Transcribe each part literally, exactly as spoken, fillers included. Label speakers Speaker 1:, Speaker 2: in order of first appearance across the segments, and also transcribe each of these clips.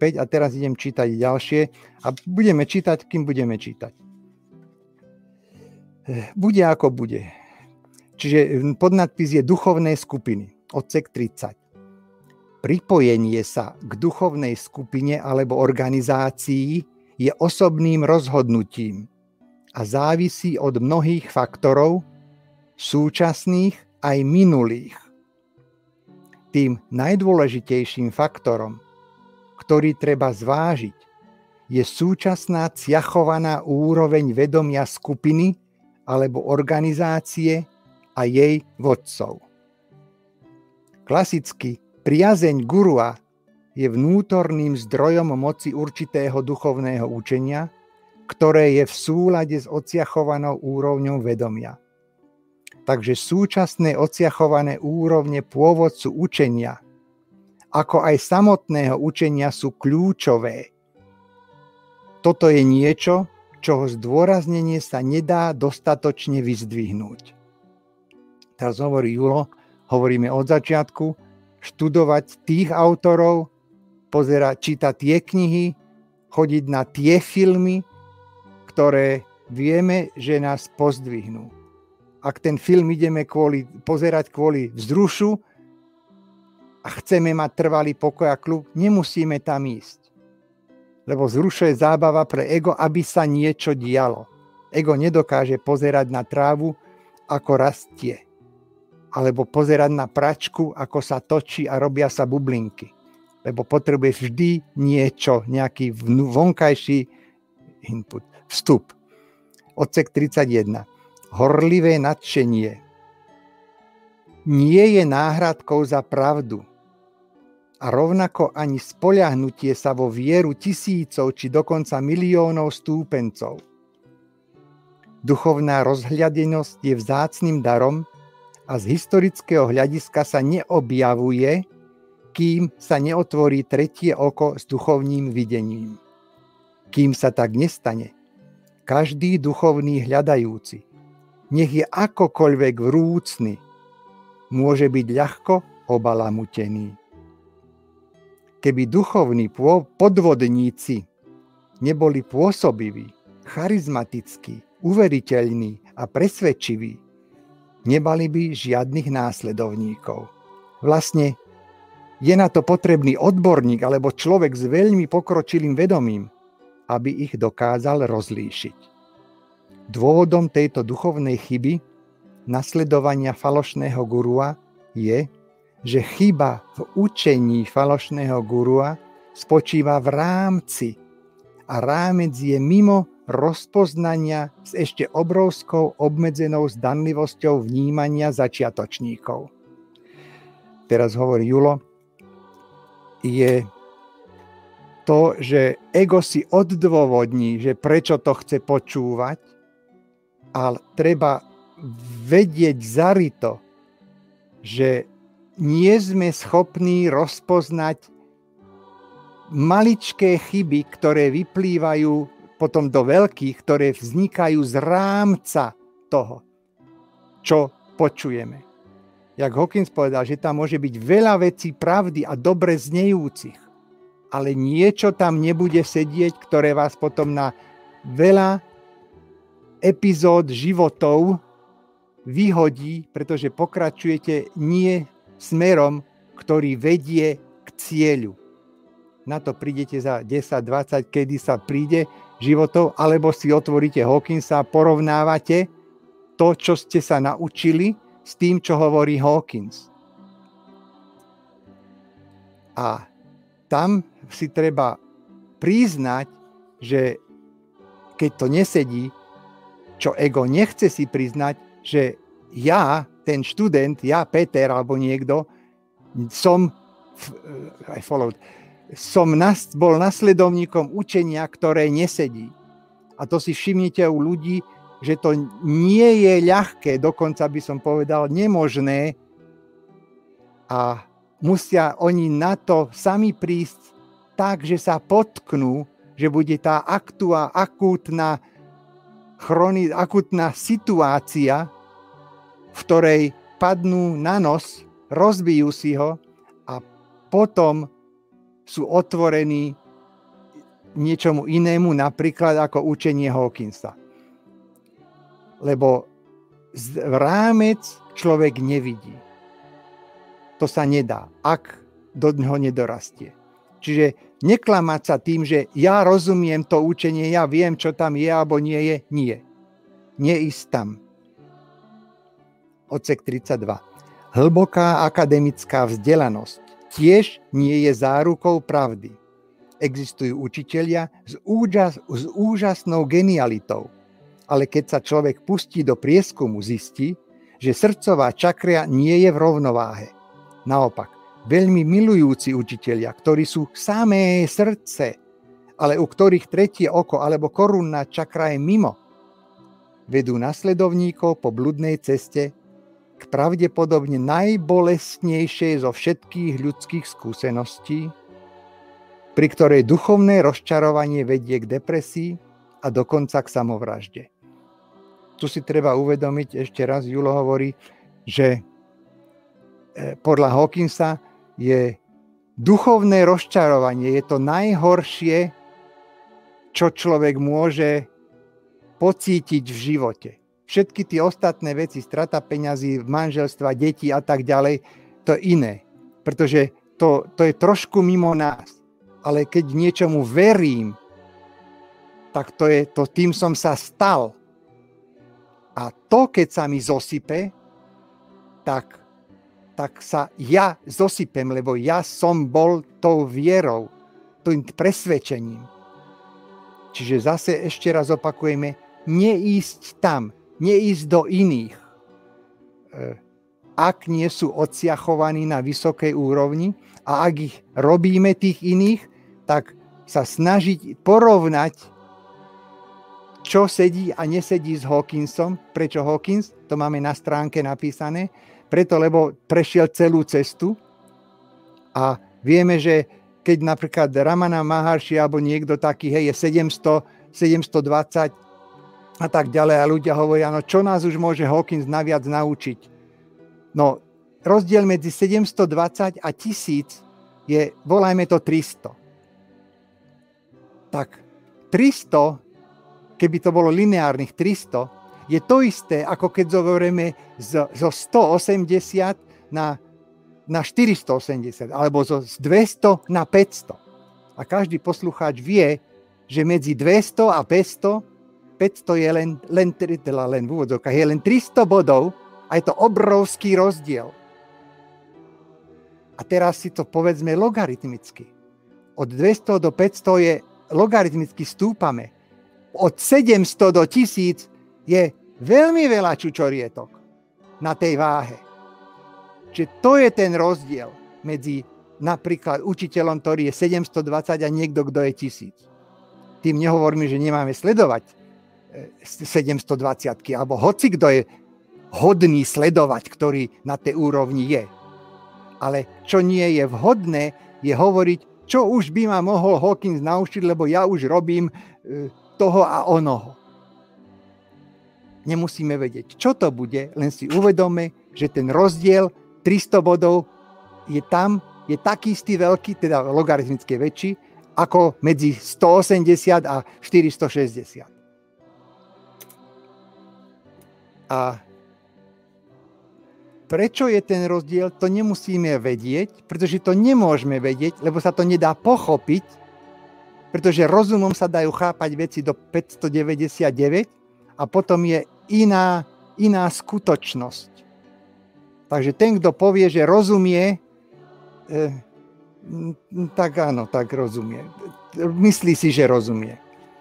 Speaker 1: päť a teraz idem čítať ďalšie a budeme čítať, kým budeme čítať. Bude ako bude. Čiže podnadpis je duchovné skupiny, odsek tridsať. Pripojenie sa k duchovnej skupine alebo organizácii je osobným rozhodnutím a závisí od mnohých faktorov, súčasných aj minulých. Tým najdôležitejším faktorom, ktorý treba zvážiť, je súčasná ciachovaná úroveň vedomia skupiny alebo organizácie a jej vodcov. Klasicky priazeň gurua je vnútorným zdrojom moci určitého duchovného učenia, ktoré je v súlade s odciachovanou úrovňou vedomia. Takže súčasné odciachované úrovne pôvodcu učenia, ako aj samotného učenia sú kľúčové. Toto je niečo, čoho zdôraznenie sa nedá dostatočne vyzdvihnúť. Teraz hovorí Julo, hovoríme od začiatku, študovať tých autorov, pozerať, čítať tie knihy, chodiť na tie filmy, ktoré vieme, že nás pozdvihnú. Ak ten film ideme kvôli, pozerať kvôli vzrušu a chceme mať trvalý pokoj a kľud, nemusíme tam ísť. Lebo vzrušuje zábava pre ego, aby sa niečo dialo. Ego nedokáže pozerať na trávu, ako rastie. Alebo pozerať na pračku, ako sa točí a robia sa bublinky. Lebo potrebuje vždy niečo, nejaký vonkajší input, vstup. Odsek tridsaťjeden. Horlivé nadšenie nie je náhradkou za pravdu a rovnako ani spoľahnutie sa vo vieru tisícov či dokonca miliónov stúpencov. Duchovná rozhľadenosť je vzácnym darom a z historického hľadiska sa neobjavuje, kým sa neotvorí tretie oko s duchovným videním. Kým sa tak nestane, každý duchovný hľadajúci, nech je akokoľvek vrúcny, môže byť ľahko obalamutený. Keby duchovní podvodníci neboli pôsobiví, charizmatickí, uveriteľní a presvedčiví, nemali by žiadnych následovníkov. Vlastne je na to potrebný odborník alebo človek s veľmi pokročilým vedomím, aby ich dokázal rozlíšiť. Dôvodom tejto duchovnej chyby, nasledovania falošného gurua, je, že chyba v učení falošného gurua spočíva v rámci a rámec je mimo rozpoznania s ešte obrovskou obmedzenou zdanlivosťou vnímania začiatočníkov. Teraz hovorí Julo, je to, že ego si oddôvodní, že prečo to chce počúvať, ale treba vedieť zarito, že nie sme schopní rozpoznať maličké chyby, ktoré vyplývajú potom do veľkých, ktoré vznikajú z rámca toho, čo počujeme. Jak Hawkins povedal, že tam môže byť veľa vecí pravdy a dobre znejúcich, ale niečo tam nebude sedieť, ktoré vás potom na veľa epizód životov vyhodí, pretože pokračujete nie smerom, ktorý vedie k cieľu. Na to prídete za desať dvadsať, kedy sa príde životov, alebo si otvoríte Hawkinsa a porovnávate to, čo ste sa naučili, s tým, čo hovorí Hawkins. A tam si treba priznať, že keď to nesedí, čo ego nechce si priznať, že ja, ten študent, ja, Peter, alebo niekto, som, I followed, som nas, bol nasledovníkom učenia, ktoré nesedí. A to si všimnite u ľudí, že to nie je ľahké, dokonca by som povedal nemožné a musia oni na to sami prísť tak, že sa potknú, že bude tá aktua, akútna Chroni, akutná situácia, v ktorej padnú na nos, rozbijú si ho a potom sú otvorení niečomu inému, napríklad ako učenie Hawkinsa. Lebo rámec človek nevidí. To sa nedá, ak do ňoho nedorastie. Čiže neklamať sa tým, že ja rozumiem to učenie, ja viem, čo tam je alebo nie je, nie. Neísť tam. Odsek tridsaťdva. Hlboká akademická vzdelanosť tiež nie je zárukou pravdy. Existujú učitelia s, úžas, s úžasnou genialitou, ale keď sa človek pustí do prieskumu, zistí, že srdcová čakra nie je v rovnováhe. Naopak, veľmi milujúci učitelia, ktorí sú samé srdce, ale u ktorých tretie oko alebo korunná čakra je mimo, vedú nasledovníkov po bludnej ceste k pravdepodobne najbolestnejšej zo všetkých ľudských skúseností, pri ktorej duchovné rozčarovanie vedie k depresii a dokonca k samovražde. Tu si treba uvedomiť, ešte raz Julo hovorí, že podľa Hawkinsa je duchovné rozčarovanie, je to najhoršie, čo človek môže pocítiť v živote. Všetky tie ostatné veci, strata peňazí, manželstva, detí a tak ďalej, to je iné. Pretože to, to je trošku mimo nás. Ale keď niečomu verím, tak to je to, tým som sa stal. A to, keď sa mi zosype, tak, tak sa ja zosypem, lebo ja som bol tou vierou, tým presvedčením. Čiže zase ešte raz opakujeme, neísť tam, neísť do iných. Ak nie sú odsiachovaní na vysokej úrovni a ak ich robíme tých iných, tak sa snažiť porovnať, čo sedí a nesedí s Hawkinsom. Prečo Hawkins? To máme na stránke napísané. Preto, lebo prešiel celú cestu a vieme, že keď napríklad Ramana Maharshi alebo niekto taký, hej, je sedemsto, sedemstodvadsať a tak ďalej a ľudia hovoria, no čo nás už môže Hawkins naviac naučiť? No, rozdiel medzi sedemstodvadsať a tisíc je, volajme to tristo. Tak tristo, keby to bolo lineárnych tristo, je to isté, ako keď zoberieme zo, zo stoosemdesiat na, na štyristoosemdesiat, alebo zo dvesto na päťsto. A každý poslucháč vie, že medzi dvesto a päťsto, päťsto je len, len, teda len v úvodzovkách, je len tristo bodov a je to obrovský rozdiel. A teraz si to povedzme logaritmicky. Od dvesto do päťsto je logaritmicky stúpame. Od sedemsto do tisíc je veľmi veľa čučorietok na tej váhe. Čiže to je ten rozdiel medzi napríklad učiteľom, ktorý je sedemstodvadsať a niekto, kto je tisíc. Tým nehovorím, že nemáme sledovať sedemstodvadsať, alebo hoci kto je hodný sledovať, ktorý na tej úrovni je. Ale čo nie je vhodné, je hovoriť, čo už by ma mohol Hawkins naučiť, lebo ja už robím toho a onoho. Nemusíme vedieť, čo to bude, len si uvedome, že ten rozdiel tristo bodov je tam, je taký istý veľký, teda logaritmicky väčší, ako medzi stoosemdesiat a štyristošesťdesiat. A prečo je ten rozdiel, to nemusíme vedieť, pretože to nemôžeme vedieť, lebo sa to nedá pochopiť, pretože rozumom sa dajú chápať veci do päťstodeväťdesiatdeväť a potom je iná, iná skutočnosť. Takže ten, kto povie, že rozumie, eh, tak áno, tak rozumie. Myslí si, že rozumie.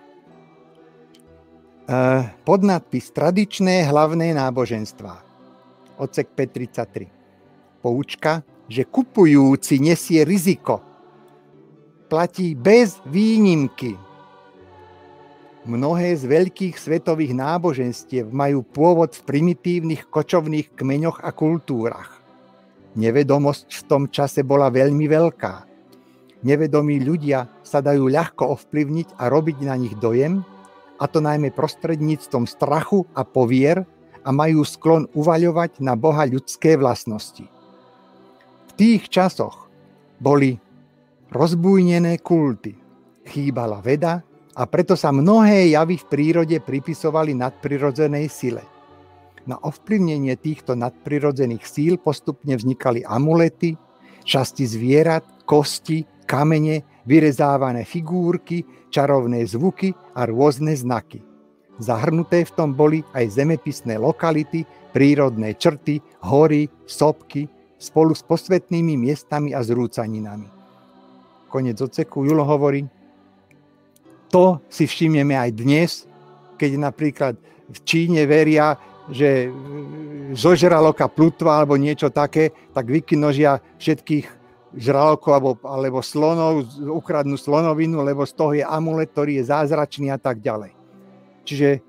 Speaker 1: Eh, podnadpis Tradičné hlavné náboženstvá. Odsek päť tridsaťtri. Poučka, že kupujúci nesie riziko. Platí bez výnimky. Mnohé z veľkých svetových náboženstiev majú pôvod v primitívnych kočovných kmeňoch a kultúrach. Nevedomosť v tom čase bola veľmi veľká. Nevedomí ľudia sa dajú ľahko ovplyvniť a robiť na nich dojem, a to najmä prostredníctvom strachu a povier, a majú sklon uvaľovať na Boha ľudské vlastnosti. V tých časoch boli rozbujnené kulty, chýbala veda a preto sa mnohé javy v prírode pripisovali nadprirodzenej sile. Na ovplyvnenie týchto nadprirodzených síl postupne vznikali amulety, časti zvierat, kosti, kamene, vyrezávané figurky, čarovné zvuky a rôzne znaky. Zahrnuté v tom boli aj zemepisné lokality, prírodné črty, hory, sopky, spolu s posvetnými miestami a zrúcaninami. Koniec odseku. Julo hovorí, to si všimneme aj dnes, keď napríklad v Číne veria, že zožraloka plutva alebo niečo také, tak vykinožia všetkých žralokov alebo, alebo slonov, ukradnú slonovinu, lebo z toho je amulet, ktorý je zázračný a tak ďalej. Čiže e,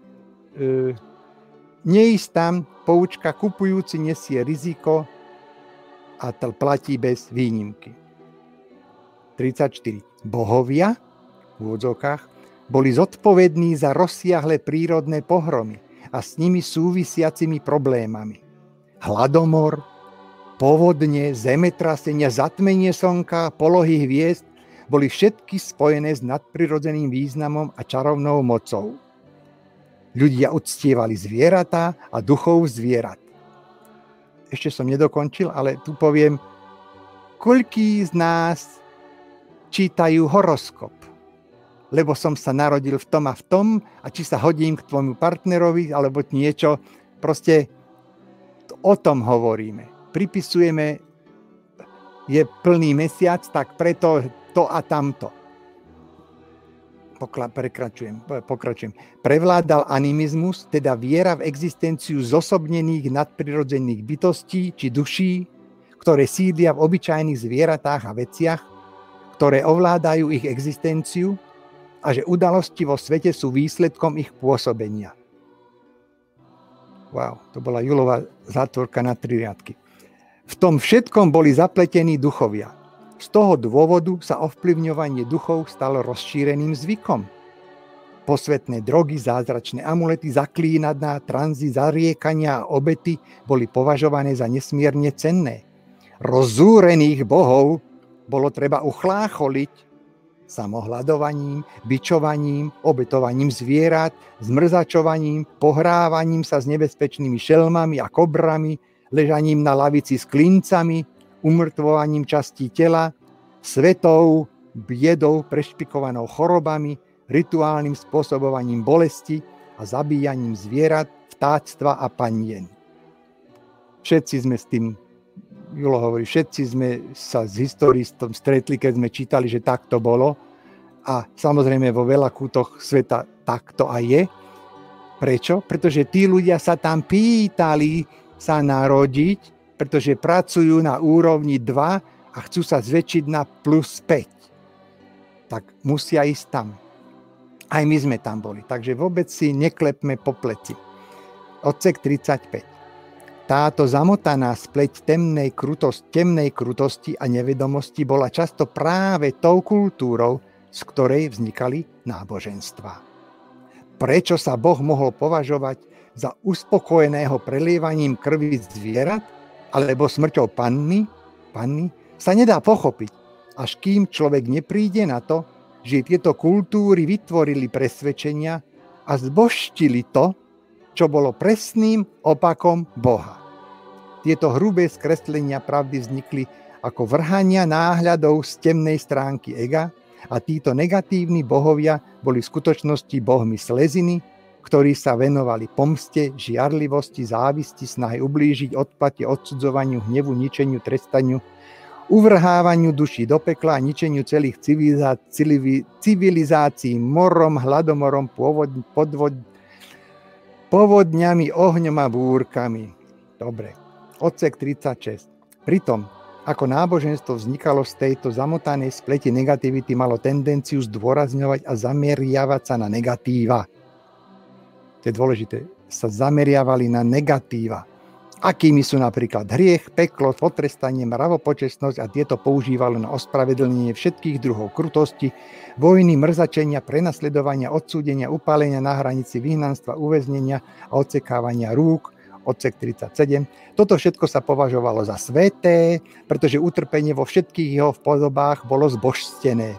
Speaker 1: neísť tam, poučka, kupujúci nesie riziko a to platí bez výnimky. tridsaťštyri. Bohovia v úvodzovkách boli zodpovední za rozsiahle prírodné pohromy a s nimi súvisiacimi problémami. Hladomor, povodne, zemetrasenia, zatmenie slnka, polohy hviezd boli všetky spojené s nadprirodzeným významom a čarovnou mocou. Ľudia uctievali zvieratá a duchov zvierat. Ešte som nedokončil, ale tu poviem, koľký z nás čítajú horoskop, lebo som sa narodil v tom a v tom a či sa hodím k tvojmu partnerovi alebo niečo, proste o tom hovoríme. Pripisujeme, je plný mesiac, tak preto to a tamto. Pokla, prekračujem, pokračujem. Prevládal animizmus, teda viera v existenciu zosobnených nadprirodzených bytostí či duší, ktoré sídlia v obyčajných zvieratách a veciach, ktoré ovládajú ich existenciu a že udalosti vo svete sú výsledkom ich pôsobenia. Wow, to bola Julova zátvorka na tri riadky. V tom všetkom boli zapletení duchovia. Z toho dôvodu sa ovplyvňovanie duchov stalo rozšíreným zvykom. Posvetné drogy, zázračné amulety, zaklínadná, tranzy, zariekania a obety boli považované za nesmierne cenné. Rozúrených bohov bolo treba uchlácholiť samohľadovaním, bičovaním, obetovaním zvierat, zmrzačovaním, pohrávaním sa s nebezpečnými šelmami a kobrami, ležaním na lavici s klincami, umrtvovaním častí tela, svetou, biedou prešpikovanou chorobami, rituálnym spôsobovaním bolesti a zabíjaním zvierat, vtáctva a panien. Všetci sme s tým, Julo hovorí, všetci sme sa s historistom stretli, keď sme čítali, že tak to bolo. A samozrejme vo veľa kútoch sveta tak to aj je. Prečo? Pretože tí ľudia sa tam pýtali sa narodiť, pretože pracujú na úrovni dva a chcú sa zväčšiť na plus päť. Tak musia ísť tam. Aj my sme tam boli. Takže vôbec si neklepme po pleci. Odsek tridsaťpäť. Táto zamotaná spleť temnej, krutosti, temnej krutosti a nevedomosti bola často práve tou kultúrou, z ktorej vznikali náboženstvá. Prečo sa Boh mohol považovať za uspokojeného prelievaním krvi zvierat alebo smrťou panny, panny, sa nedá pochopiť, až kým človek nepríde na to, že tieto kultúry vytvorili presvedčenia a zbožtili to, čo bolo presným opakom Boha. Tieto hrubé skreslenia pravdy vznikli ako vrhania náhľadov z temnej stránky ega a títo negatívni bohovia boli v skutočnosti bohmi sleziny, ktorí sa venovali pomste, žiarlivosti, závisti, snahe ublížiť, odplate, odsudzovaniu, hnevu, ničeniu, trestaniu, uvrhávaniu duší do pekla a ničeniu celých civilizácií morom, hladomorom, pôvod, podvod, povodňami, ohňom a búrkami. Dobre. Odsek tridsaťšesť. Pritom, ako náboženstvo vznikalo z tejto zamotanej spleti negativity, malo tendenciu zdôrazňovať a zameriavať sa na negatíva. To je dôležité. Sa zameriavali na negatíva. Akými sú napríklad hriech, peklo, potrestanie, mravopočestnosť a tieto používalo na ospravedlnenie všetkých druhov krutosti, vojny, mrzačenia, prenasledovania, odsúdenia, upálenia na hranici vyhnanstva, uväznenia a odsekávania rúk. Odsek tridsaťsedem. Toto všetko sa považovalo za sväté, pretože utrpenie vo všetkých jeho podobách bolo zbožstené.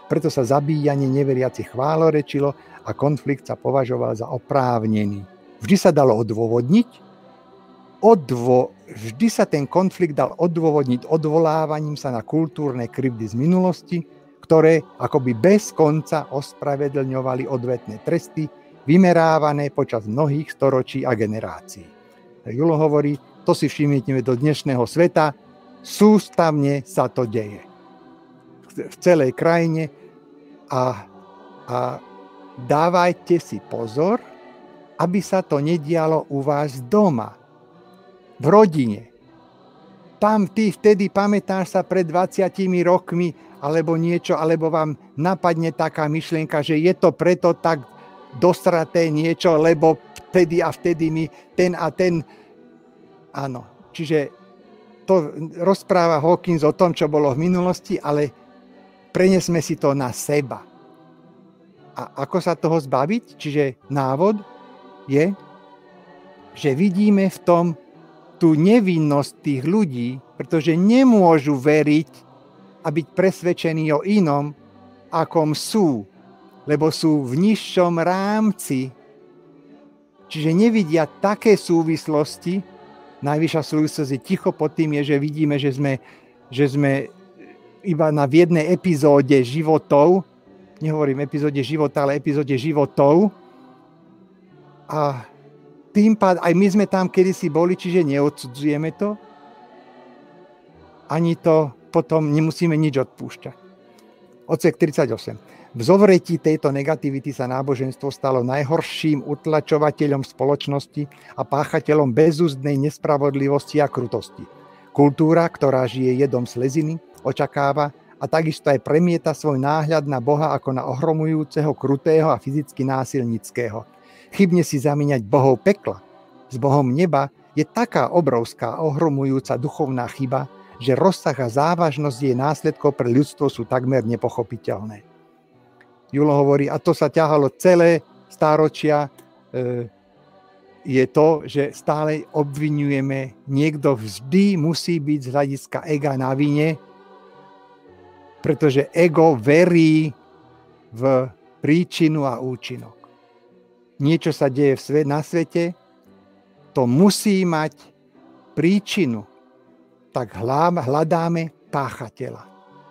Speaker 1: Preto sa zabíjanie neveriacich chválorečilo a konflikt sa považoval za oprávnený. Vždy sa dalo odôvodniť, odvo, vždy sa ten konflikt dal odôvodniť odvolávaním sa na kultúrne krivdy z minulosti, ktoré akoby bez konca ospravedlňovali odvetné tresty, vymerávané počas mnohých storočí a generácií. Julo hovorí, to si všimneme do dnešného sveta, sústavne sa to deje. V celej krajine a, a dávajte si pozor, aby sa to nedialo u vás doma, v rodine. Tam ty vtedy pamätáš sa pred dvadsiatimi rokmi alebo niečo, alebo vám napadne taká myšlienka, že je to preto tak dosraté niečo, lebo vtedy a vtedy mi ten a ten... Áno, čiže to rozpráva Hawkins o tom, čo bolo v minulosti, ale prenesme si to na seba. A ako sa toho zbaviť? Čiže návod je, že vidíme v tom tú nevinnosť tých ľudí, pretože nemôžu veriť a byť presvedčení o inom, akom sú, lebo sú v nižšom rámci. Čiže nevidia také súvislosti. Najvyššia súvislosť je ticho pod tým, je, že vidíme, že sme, že sme iba na v jednej epizóde životov, nehovorím epizóde života, ale epizóde životov. A tým pád, aj my sme tam kedysi boli, čiže neodsudzujeme to. Ani to potom nemusíme nič odpúšťať. Odsek tridsaťosem. V zovretí tejto negativity sa náboženstvo stalo najhorším utlačovateľom spoločnosti a páchateľom bezúzdnej nespravodlivosti a krutosti. Kultúra, ktorá žije jedom sleziny, očakáva a takisto aj premieta svoj náhľad na Boha ako na ohromujúceho, krutého a fyzicky násilnického. Chybne si zamieňať Bohov pekla s Bohom neba je taká obrovská, ohromujúca duchovná chyba, že rozsah a závažnosť jej následkov pre ľudstvo sú takmer nepochopiteľné. Julo hovorí, a to sa ťahalo celé stáročia, e, je to, že stále obviňujeme, niekto vždy musí byť z hľadiska ega na vine, pretože ego verí v príčinu a účinok. Niečo sa deje v svet, na svete, to musí mať príčinu. Tak hľadáme páchateľa.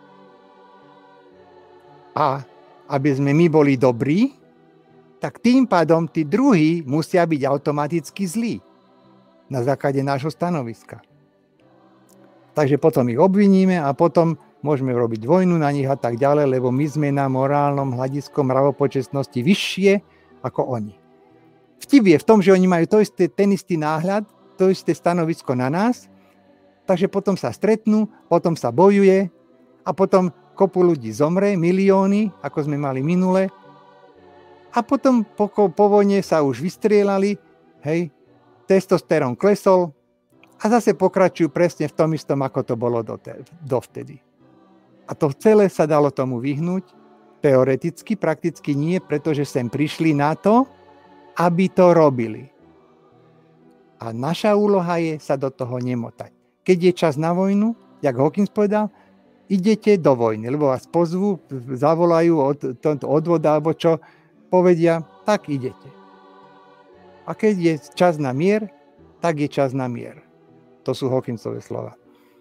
Speaker 1: A aby sme my boli dobrí, tak tým pádom tí druhí musia byť automaticky zlí na základe nášho stanoviska. Takže potom ich obviníme a potom môžeme robiť vojnu na nich a tak ďalej, lebo my sme na morálnom hľadisku mravopočestnosti vyššie ako oni. Vtip je v tom, že oni majú to isté, ten istý náhľad, to isté stanovisko na nás, takže potom sa stretnú, potom sa bojuje a potom kopu ľudí zomre, milióny, ako sme mali minule, a potom po, po vojne sa už vystrielali, hej, testosterón klesol a zase pokračujú presne v tom istom, ako to bolo dovtedy. A to celé sa dalo tomu vyhnúť, teoreticky, prakticky nie, pretože sem prišli na to, aby to robili. A naša úloha je sa do toho nemotať. Keď je čas na vojnu, jak Hawkins povedal, idete do vojny, lebo vás pozvú, zavolajú od, od odvoda, alebo čo, povedia, tak idete. A keď je čas na mier, tak je čas na mier. To sú Hawkinsove slova.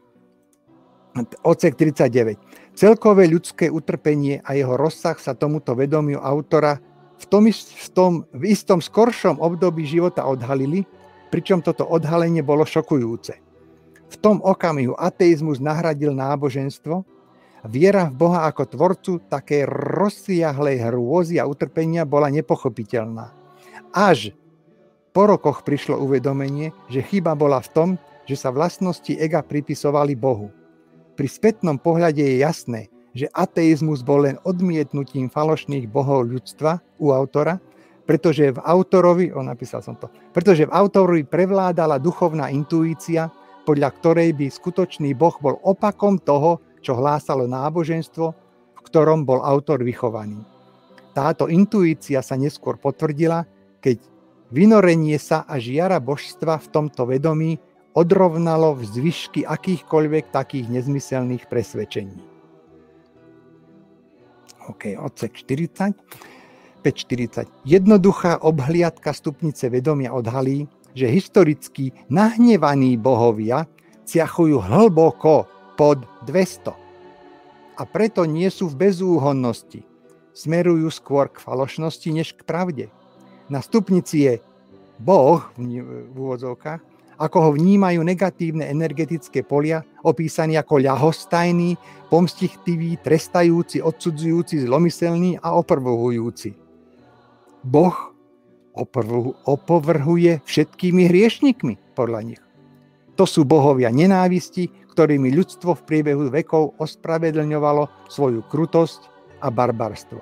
Speaker 1: Odsek tridsaťdeväť. Celkové ľudské utrpenie a jeho rozsah sa tomuto vedomiu autora v tom, v tom v istom skoršom období života odhalili, pričom toto odhalenie bolo šokujúce. V tom okamihu ateizmus nahradil náboženstvo, viera v Boha ako tvorcu také rozsiahlej hrôzy a utrpenia bola nepochopiteľná. Až po rokoch prišlo uvedomenie, že chyba bola v tom, že sa vlastnosti ega pripisovali Bohu. Pri spätnom pohľade je jasné, že ateizmus bol len odmietnutím falošných bohov ľudstva u autora, pretože v autorovi, on napísal som to, pretože v autorovi prevládala duchovná intuícia, podľa ktorej by skutočný boh bol opakom toho, čo hlásalo náboženstvo, v ktorom bol autor vychovaný. Táto intuícia sa neskôr potvrdila, keď vynorenie sa a žiara božstva v tomto vedomí odrovnalo v zvyšky akýchkoľvek takých nezmyselných presvedčení. OK, odsek štyridsať. päť štyridsať. Jednoduchá obhliadka stupnice vedomia odhalí, že historicky nahnevaní bohovia siahujú hlboko pod dvesto. A preto nie sú v bezúhonnosti. Smerujú skôr k falošnosti, než k pravde. Na stupnici je Boh, v úvodzovkách, ako ho vnímajú negatívne energetické polia, opísaný ako ľahostajný, pomstichtivý, trestajúci, odsudzujúci, zlomyselný a oprvuhujúci. Boh opovrhuje všetkými hriešnikmi podľa nich. To sú bohovia nenávisti, ktorými ľudstvo v priebehu vekov ospravedlňovalo svoju krutosť a barbarstvo.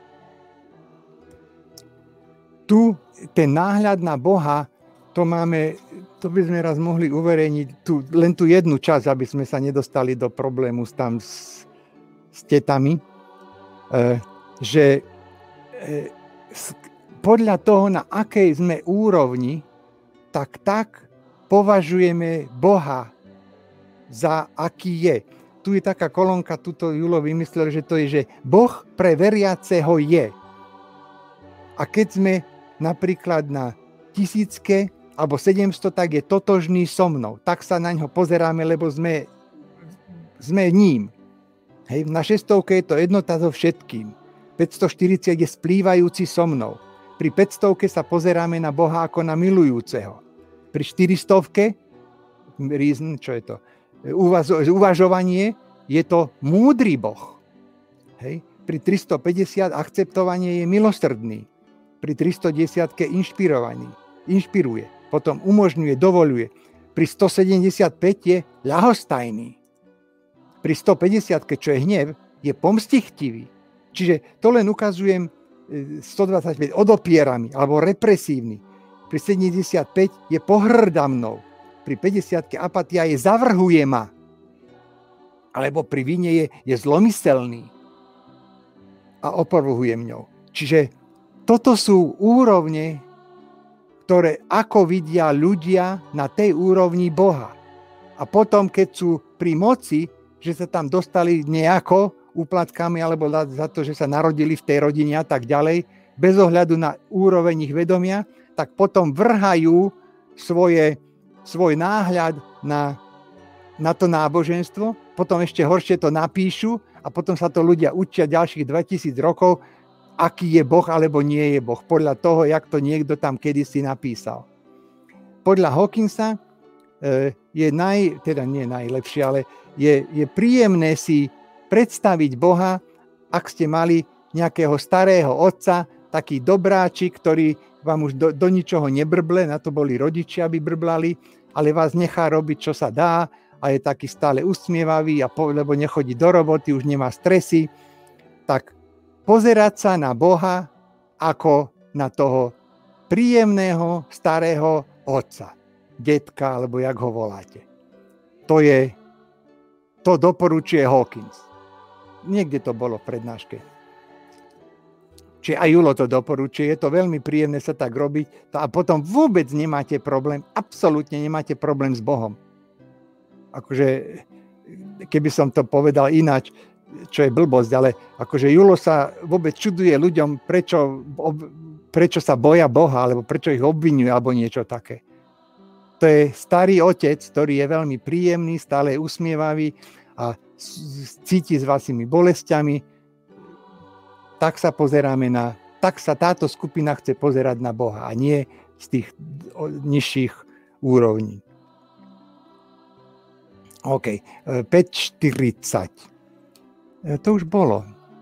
Speaker 1: Tu ten náhľad na Boha, to máme, to by sme raz mohli uverejniť tu, len tú jednu časť, aby sme sa nedostali do problému tam s, s tetami, e, že e, s, podľa toho, na akej sme úrovni, tak tak považujeme Boha za aký je. Tu je taká kolónka, tuto Julo vymyslel, že to je, že Boh pre veriaceho je. A keď sme napríklad na tisícke alebo sedemsto, tak je totožný so mnou. Tak sa na ňo pozeráme, lebo sme, sme ním. Hej, na šestovke je to jednota so všetkým. päťstoštyridsať je splývajúci so mnou. Pri päťstovke sa pozeráme na Boha ako na milujúceho. Pri štyristovke, reason, čo je to? Uvazo- uvažovanie, je to múdry Boh. Hej. Pri tristopäťdesiat akceptovanie je milosrdný. Pri tristodesať inšpirovaný. Inšpiruje. Potom umožňuje, dovoľuje. Pri stosedemdesiatpäť je ľahostajný. Pri stopäťdesiat, čo je hnev, je pomstichtivý. Čiže to len ukazujem stodvadsaťpäť odopierami alebo represívny. Pri sedemdesiatpäť je pohŕda mnou. Pri päťdesiatke apatia je zavrhuje ma. Alebo pri vine je, je zlomyselný a opovrhuje mňou. Čiže toto sú úrovne, ktoré ako vidia ľudia na tej úrovni Boha. A potom, keď sú pri moci, že sa tam dostali nejako úplatkami alebo za to, že sa narodili v tej rodine a tak ďalej, bez ohľadu na úroveň ich vedomia, tak potom vrhajú svoje, svoj náhľad na, na to náboženstvo, potom ešte horšie to napíšu a potom sa to ľudia učia ďalších dvetisíc rokov, aký je Boh alebo nie je Boh, podľa toho, jak to niekto tam kedysi napísal. Podľa Hawkinsa e, je naj, teda nie najlepšie, ale je, je príjemné si predstaviť Boha, ak ste mali nejakého starého otca, taký dobráčik, ktorý vám už do, do ničoho nebrble, na to boli rodičia, aby brblali, ale vás nechá robiť, čo sa dá a je taký stále usmievavý, a po, lebo nechodí do roboty, už nemá stresy. Tak pozerať sa na Boha ako na toho príjemného starého otca, detka, alebo jak ho voláte. To je, to doporučuje Hawkins. Niekde to bolo v prednáške. Čiže aj Julo to doporučuje, je to veľmi príjemné sa tak robiť a potom vôbec nemáte problém, absolútne nemáte problém s Bohom. Akože, keby som to povedal ináč, čo je blbosť, ale akože Julo sa vôbec čuduje ľuďom, prečo, prečo sa boja Boha, alebo prečo ich obviňuje, alebo niečo také. To je starý otec, ktorý je veľmi príjemný, stále usmievavý a cíti s vašimi bolestiami. Tak sa pozeráme na, tak sa táto skupina chce pozerať na Boha a nie z tých nižších úrovní. OK, päť štyridsať. To už bolo.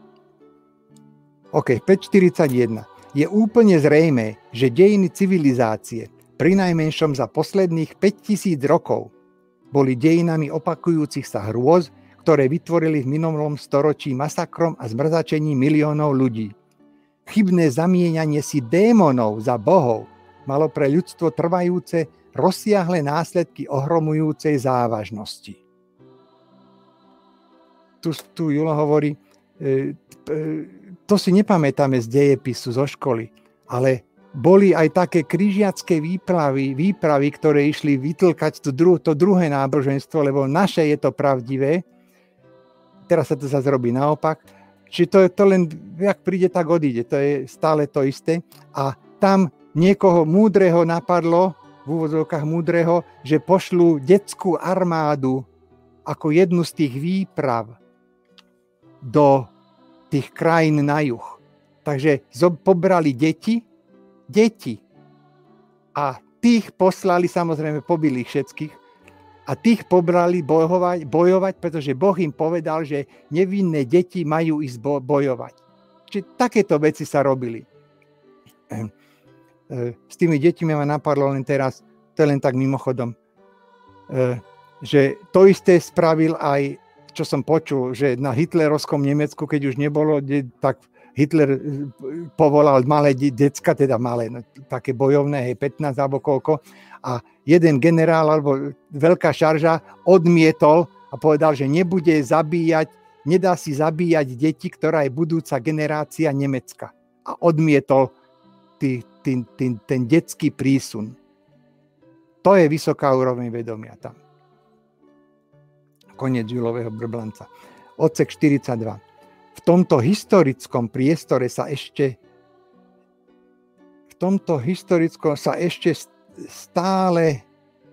Speaker 1: OK, päť štyridsaťjeden. Je úplne zrejmé, že dejiny civilizácie, prinajmenšom za posledných päťtisíc rokov, boli dejinami opakujúcich sa hrôz, ktoré vytvorili v minulom storočí masakrom a zmrzačením miliónov ľudí. Chybné zamieňanie si démonov za bohov malo pre ľudstvo trvajúce, rozsiahle následky ohromujúcej závažnosti. Tu, tu Julo hovorí, e, e, to si nepamätáme z dejepisu, zo školy, ale boli aj také križiacké výpravy, výpravy, ktoré išli vytlkať to, dru, to druhé náboženstvo, lebo naše je to pravdivé. Teraz sa to zase robí naopak. Čiže to, to len, jak príde, tak odíde. To je stále to isté. A tam niekoho múdreho napadlo, v úvodzovkách múdreho, že pošlú detskú armádu ako jednu z tých výprav do tých krajín na juh. Takže pobrali deti, deti a tých poslali, samozrejme pobili ich všetkých, a tých pobrali bojovať, bojovať, pretože Boh im povedal, že nevinné deti majú ísť bojovať. Čiže takéto veci sa robili. S tými deťmi ma napadlo len teraz, to je len tak mimochodom, že to isté spravil aj, čo som počul, že na hitlerovskom Nemecku, keď už nebolo, tak Hitler povolal malé decka, teda malé, no, také bojovné, hej, pätnásť alebo koľko, a jeden generál alebo veľká šarža odmietol a povedal, že nebude zabíjať, nedá si zabíjať deti, ktorá je budúca generácia Nemecka. A odmietol tý, tý, tý, ten detský prísun. To je vysoká úroveň vedomia tam. Koniec Julového brblanca. Odsek štyridsaťdva. V tomto historickom priestore sa ešte v tomto historickom sa ešte stále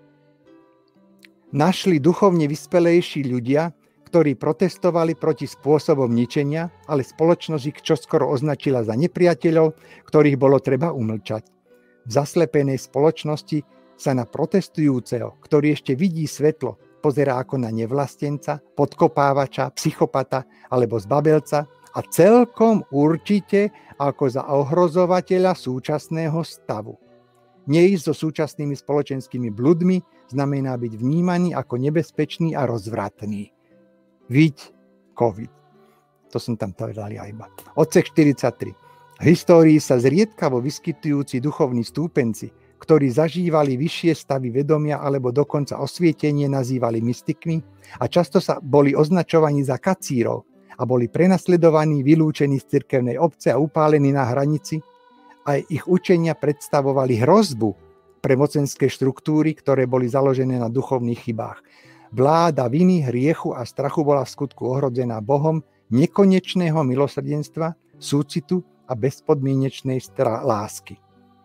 Speaker 1: našli duchovne vyspelejší ľudia, ktorí protestovali proti spôsobom ničenia, ale spoločnosť ich čoskoro označila za nepriateľov, ktorých bolo treba umlčať. V zaslepenej spoločnosti sa na protestujúceho, ktorý ešte vidí svetlo, pozerá ako na nevlastenca, podkopávača, psychopata alebo zbabelca a celkom určite ako za ohrozovateľa súčasného stavu. Neísť so súčasnými spoločenskými bludmi znamená byť vnímaný ako nebezpečný a rozvratný. Viď COVID. To som tam povedal ja iba. Odsek štyridsaťtri. V histórii sa zriedkavo vyskytujúci duchovní stúpenci, ktorí zažívali vyššie stavy vedomia alebo dokonca osvietenie, nazývali mystikmi a často sa boli označovaní za kacírov a boli prenasledovaní, vylúčení z cirkevnej obce a upálení na hranici. Aj ich učenia predstavovali hrozbu pre mocenské štruktúry, ktoré boli založené na duchovných chybách. Vláda viny, hriechu a strachu bola v skutku ohrozená Bohom nekonečného milosrdenstva, súcitu a bezpodmienečnej stra- lásky.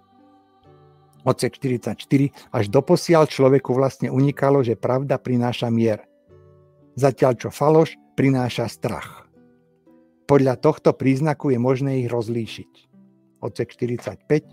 Speaker 1: Odsek štyridsaťštyri. Až doposiaľ človeku vlastne unikalo, že pravda prináša mier. Zatiaľ čo faloš prináša strach. Podľa tohto príznaku je možné ich rozlíšiť. Odsek štyridsaťpäť.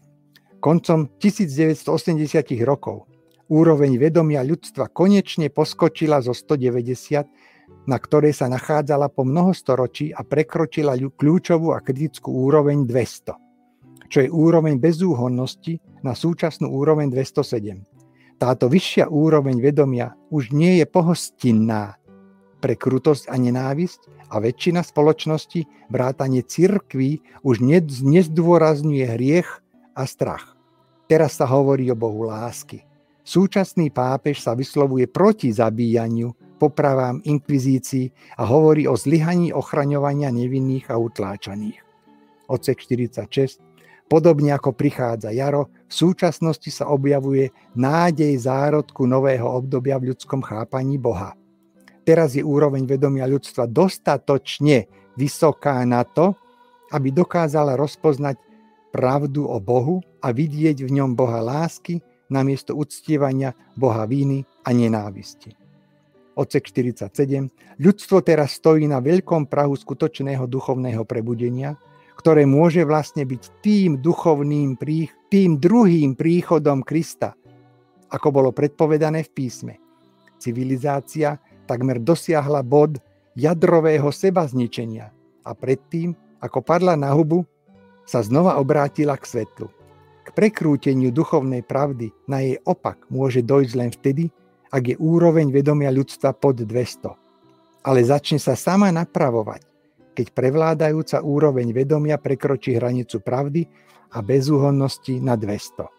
Speaker 1: Koncom tisícdeväťstoosemdesiat rokov úroveň vedomia ľudstva konečne poskočila zo stodeväťdesiat, na ktorej sa nachádzala po mnoho storočí a prekročila kľúčovú a kritickú úroveň dvesto, čo je úroveň bezúhonnosti na súčasnú úroveň dvestosedem. Táto vyššia úroveň vedomia už nie je pohostinná pre krutosť a nenávisť a väčšina spoločnosti, vrátane cirkví, už nezdôrazňuje hriech a strach. Teraz sa hovorí o Bohu lásky. Súčasný pápež sa vyslovuje proti zabíjaniu, popravám, inkvizícii a hovorí o zlyhaní ochraňovania nevinných a utláčaných. Odsek štyridsaťšesť. Podobne ako prichádza jaro, v súčasnosti sa objavuje nádej zárodku nového obdobia v ľudskom chápaní Boha. Teraz je úroveň vedomia ľudstva dostatočne vysoká na to, aby dokázala rozpoznať pravdu o Bohu a vidieť v ňom Boha lásky namiesto uctievania Boha víny a nenávisti. Odsek štyridsaťsedem. Ľudstvo teraz stojí na veľkom prahu skutočného duchovného prebudenia, ktoré môže vlastne byť tým duchovným, tým druhým príchodom Krista, ako bolo predpovedané v písme. Civilizácia takmer dosiahla bod jadrového sebazničenia a predtým, ako padla na hubu, sa znova obrátila k svetlu. K prekrúteniu duchovnej pravdy na jej opak môže dojsť len vtedy, ak je úroveň vedomia ľudstva pod dvesto. Ale začne sa sama napravovať, keď prevládajúca úroveň vedomia prekročí hranicu pravdy a bezúhonnosti na dvesto.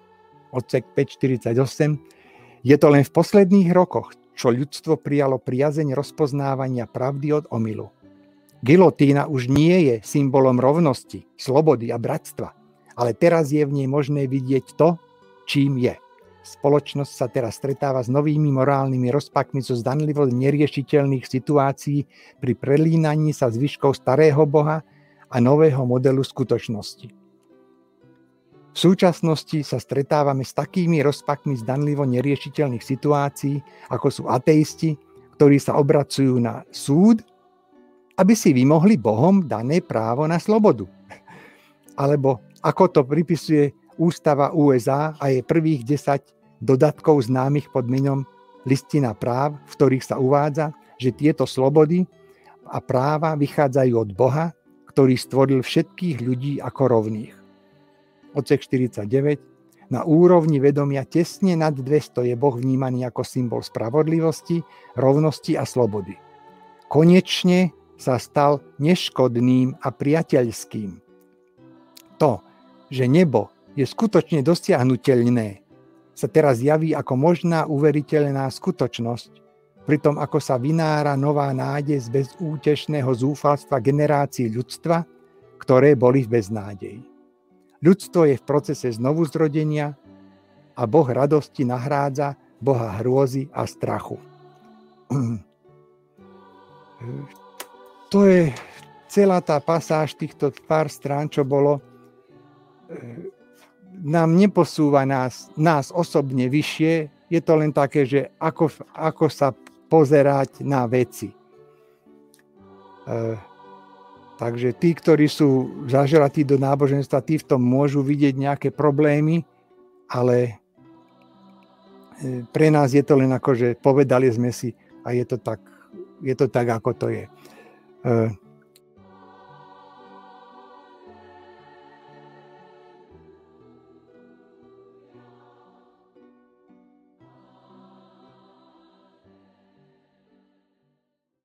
Speaker 1: Odsek päť štyridsaťosem. Je to len v posledných rokoch, čo ľudstvo prijalo priazeň rozpoznávania pravdy od omylu. Gilotína už nie je symbolom rovnosti, slobody a bratstva, ale teraz je v nej možné vidieť to, čím je. Spoločnosť sa teraz stretáva s novými morálnymi rozpakmi zo zdanlivo neriešiteľných situácií pri prelínaní sa zvyškov starého Boha a nového modelu skutočnosti. V súčasnosti sa stretávame s takými rozpakmi zdanlivo neriešiteľných situácií, ako sú ateisti, ktorí sa obracujú na súd, aby si vymohli Bohom dané právo na slobodu. Alebo ako to pripisuje Ústava ú es á a je prvých desať dodatkov známych pod menom Listina práv, v ktorých sa uvádza, že tieto slobody a práva vychádzajú od Boha, ktorý stvoril všetkých ľudí ako rovných. Odsek štyridsaťdeväť. Na úrovni vedomia tesne nad dvesto je Boh vnímaný ako symbol spravodlivosti, rovnosti a slobody. Konečne sa stal neškodným a priateľským. To, že nebo je skutočne dosiahnuteľné, sa teraz javí ako možná uveriteľná skutočnosť, pritom ako sa vynára nová nádej z bezútešného zúfalstva generácií ľudstva, ktoré boli v beznádeji. Ľudstvo je v procese znovuzrodenia a Boh radosti nahrádza Boha hrôzy a strachu. To je celá tá pasáž týchto pár strán, čo bolo, nám neposúva nás, nás osobne vyššie, je to len také, že ako, ako sa pozerať na veci. E, takže tí, ktorí sú zažratí do náboženstva, tí v tom môžu vidieť nejaké problémy, ale pre nás je to len ako, že povedali sme si a je to tak, je to tak ako to je. E,